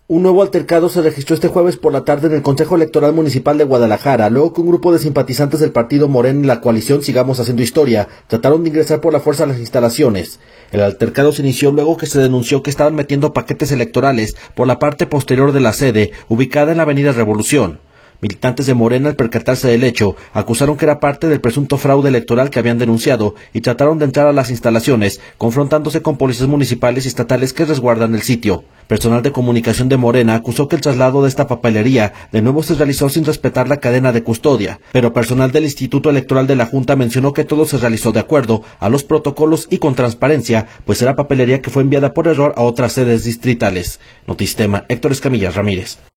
Un nuevo altercado se registró este jueves por la tarde en el Consejo Electoral Municipal de Guadalajara, luego que un grupo de simpatizantes del partido Morena y la coalición Sigamos Haciendo Historia trataron de ingresar por la fuerza a las instalaciones. El altercado se inició luego que se denunció que estaban metiendo paquetes electorales por la parte posterior de la sede, ubicada en la Avenida Revolución. Militantes de Morena, al percatarse del hecho, acusaron que era parte del presunto fraude electoral que habían denunciado y trataron de entrar a las instalaciones, confrontándose con policías municipales y estatales que resguardan el sitio. Personal de comunicación de Morena acusó que el traslado de esta papelería de nuevo se realizó sin respetar la cadena de custodia, pero personal del Instituto Electoral de la Junta mencionó que todo se realizó de acuerdo a los protocolos y con transparencia, pues era papelería que fue enviada por error a otras sedes distritales. Notistema, Héctor Escamilla Ramírez.